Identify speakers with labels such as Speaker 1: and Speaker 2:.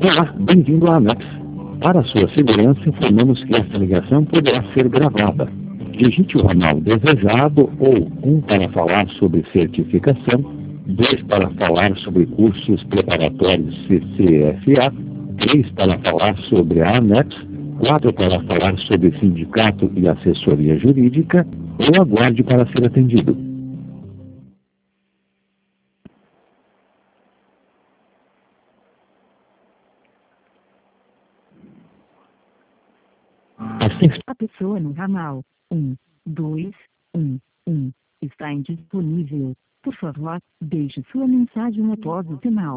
Speaker 1: Olá, bem-vindo à ANEX. Para sua segurança, informamos que esta ligação poderá ser gravada. Digite o ramal desejado ou 1 para falar sobre certificação, 2 para falar sobre cursos preparatórios CCFA, 3 para falar sobre a ANEX, 4 para falar sobre sindicato e assessoria jurídica, ou aguarde para ser atendido.
Speaker 2: A pessoa no ramal 1 está indisponível. Por favor, deixe sua mensagem após o sinal.